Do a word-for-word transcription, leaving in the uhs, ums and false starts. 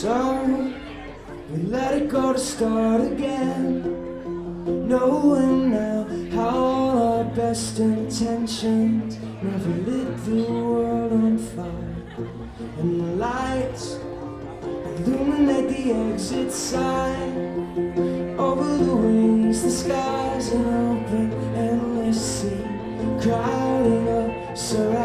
So we let it go to start again, knowing now how all our best intentions never lit the world on fire. And the lights illuminate the exit sign. Over the wings, the sky's an open, endless sea, crowding up, surrounding